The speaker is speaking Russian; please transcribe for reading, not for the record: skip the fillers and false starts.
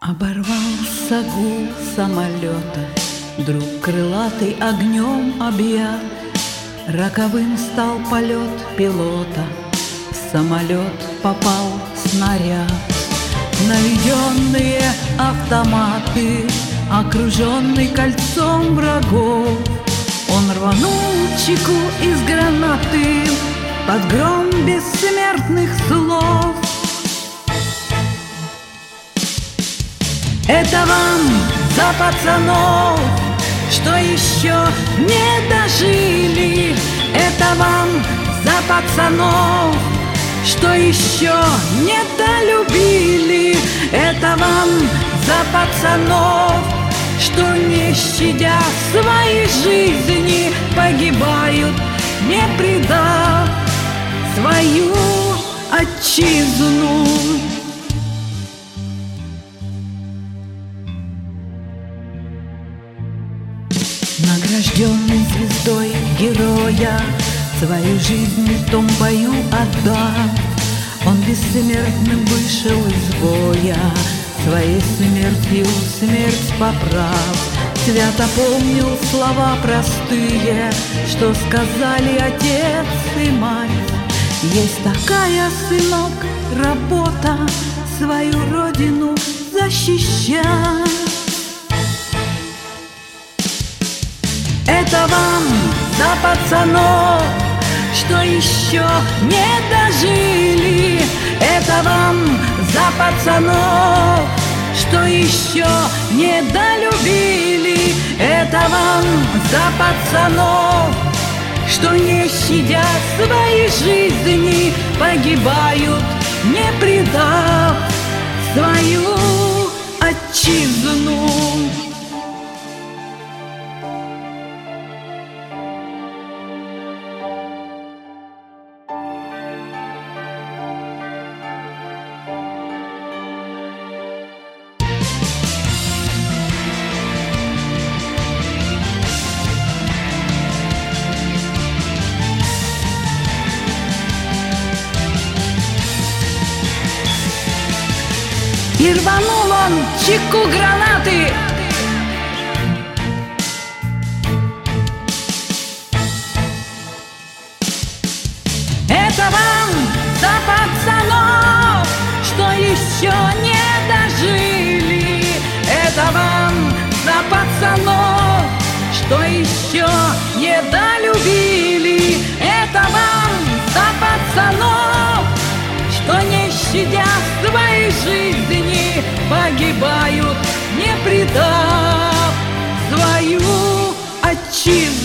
Оборвался гул самолета, друг крылатый огнем объят. Роковым стал полет пилота, в самолет попал снаряд. Наведенные автоматы, окруженный кольцом врагов, он рванул чеку из гранаты под гром бессмертных слов. Это вам за пацанов, что еще не дожили. Это вам за пацанов, что еще не долюбили. Это вам за пацанов, что не щадя своей жизни погибают, не предав свою отчизну. Награжденный звездой героя, свою жизнь в том бою отдав, он бессмертным вышел из боя, своей смертью смерть поправ. Свято помнил слова простые, что сказали отец и мать: есть такая, сынок, работа, свою родину защищать. Это вам за пацанов, что еще не дожили. Это вам за пацанов, что еще не долюбили. Это вам за пацанов, что не щадя своей жизни погибают, не предав свою отчизну. И рванул он чеку гранаты. Это вам за пацанов, что еще не дожили. Это вам за пацанов, что еще не долюбили. Это вам за пацанов, что не щадя своей жизни погибают, не предав свою отчизну.